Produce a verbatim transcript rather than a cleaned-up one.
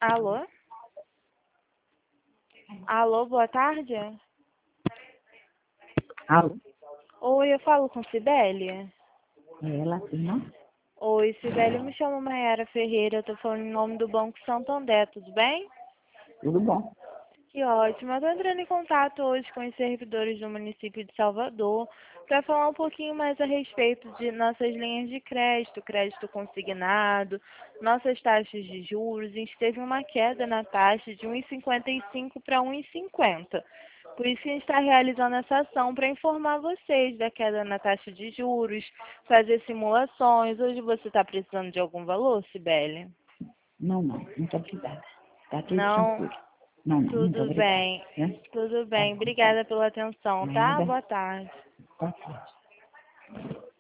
Alô? Alô, boa tarde? Alô? Oi, eu falo com Cibele? É ela, sim, não? Oi, Cibele, eu me chamo Mayara Ferreira, eu tô falando em nome do Banco Santander, tudo bem? Tudo bom. Que ótimo, eu tô entrando em contato hoje com os servidores do município de Salvador para falar um pouquinho mais a respeito de nossas linhas de crédito, crédito consignado, nossas taxas de juros. A gente teve uma queda na taxa de um vírgula cinquenta e cinco para um vírgula cinquenta. Por isso que a gente está realizando essa ação para informar vocês da queda na taxa de juros, fazer simulações. Hoje você está precisando de algum valor, Cibele? Não, não, muito obrigada. Tá tudo Não, tranquilo. Não, não, muito tudo obrigada. bem. Né? Tudo Tá bem. bom, tá. Obrigada pela atenção, tá? Nada. Boa tarde. Tá certo.